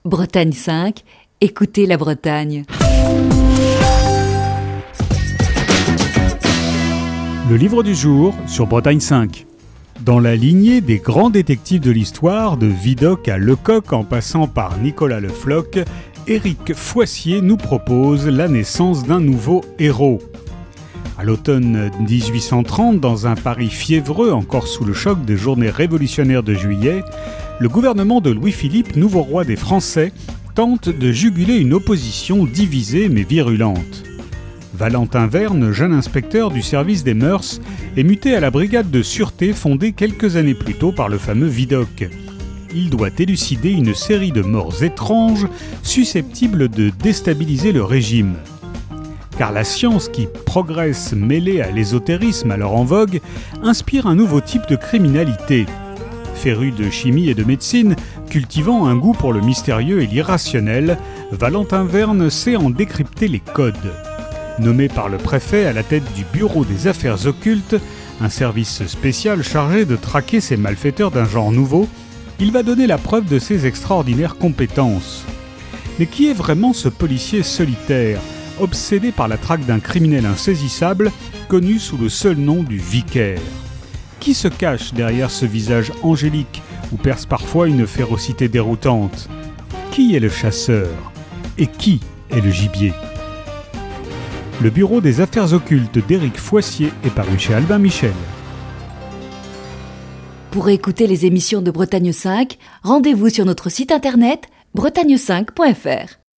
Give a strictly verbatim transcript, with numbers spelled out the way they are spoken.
Bretagne cinq, écoutez la Bretagne. Le livre du jour sur Bretagne cinq. Dans la lignée des grands détectives de l'histoire, de Vidocq à Lecoq en passant par Nicolas Le Floch, Éric Foissier nous propose la naissance d'un nouveau héros. À l'automne dix-huit cent trente, dans un Paris fiévreux encore sous le choc des journées révolutionnaires de juillet, le gouvernement de Louis-Philippe, nouveau roi des Français, tente de juguler une opposition divisée mais virulente. Valentin Verne, jeune inspecteur du service des mœurs, est muté à la brigade de sûreté fondée quelques années plus tôt par le fameux Vidocq. Il doit élucider une série de morts étranges susceptibles de déstabiliser le régime. Car la science qui progresse mêlée à l'ésotérisme alors en vogue inspire un nouveau type de criminalité. Féru de chimie et de médecine, cultivant un goût pour le mystérieux et l'irrationnel, Valentin Verne sait en décrypter les codes. Nommé par le préfet à la tête du Bureau des Affaires Occultes, un service spécial chargé de traquer ces malfaiteurs d'un genre nouveau, il va donner la preuve de ses extraordinaires compétences. Mais qui est vraiment ce policier solitaire, obsédé par la traque d'un criminel insaisissable, connu sous le seul nom du vicaire ? Qui se cache derrière ce visage angélique où perce parfois une férocité déroutante ? Qui est le chasseur ? Et qui est le gibier ? Le Bureau des Affaires Occultes d'Éric Foissier est paru chez Albin Michel. Pour écouter les émissions de Bretagne cinq, rendez-vous sur notre site internet bretagne cinq point f r.